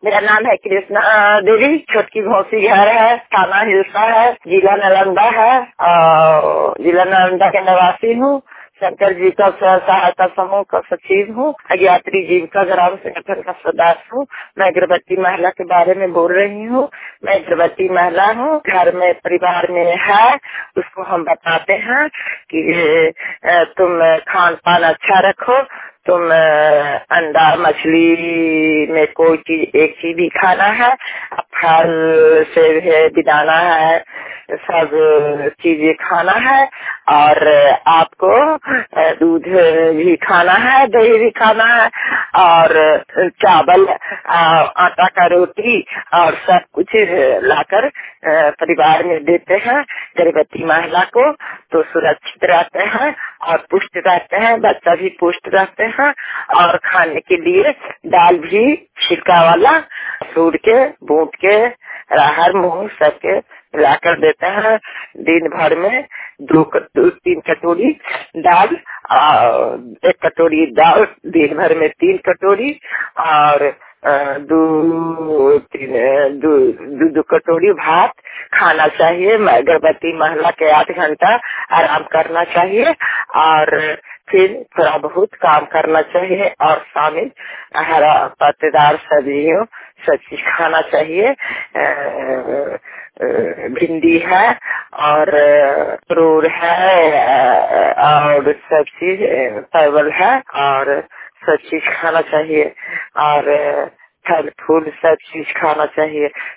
मेरा नाम है कृष्णा देवी। छोटकी घोसी घर है, थाना हिलसा है, जिला नालंदा है और जिला नालंदा के निवासी हूँ। शंकर जी का सहायता समूह का सचिव हूँ। अज्ञात्री जीविका ग्राम संगठन का सदस्य हूँ। मैं गर्भवती महिला के बारे में बोल रही हूँ। मैं गर्भवती महिला हूँ, घर में परिवार में है, उसको हम बताते हैं कि तुम खान पान अच्छा रखो, तुम अंडा मछली में कोई चीज एक चीज भी खाना है, फल से है बिदाना है, सब चीजें खाना है और आपको दूध भी खाना है, दही भी खाना है और चावल आटा का रोटी और सब कुछ लाकर परिवार में देते हैं गर्भवती महिला को, तो सुरक्षित रहते हैं और पुष्ट रहते हैं, बच्चा भी पुष्ट रहते हैं। और खाने के लिए दाल भी छिलका वाला सूर के बूट के राहर मूंग सबके लाकर देते हैं। दिन भर में 2-3 कटोरी दाल, एक कटोरी दाल, दिन भर में 3 कटोरी और दो कटोरी भात खाना चाहिए। गर्भवती महिला के 8 घंटा आराम करना चाहिए और फिर थोड़ा बहुत काम करना चाहिए और शामिल हरा पत्तेदार सब्जियों सब चीज खाना चाहिए। भिंडी है और परोर है और सब चीज परवल है और सब चीज खाना चाहिए और फल फूल सब चीज खाना चाहिए।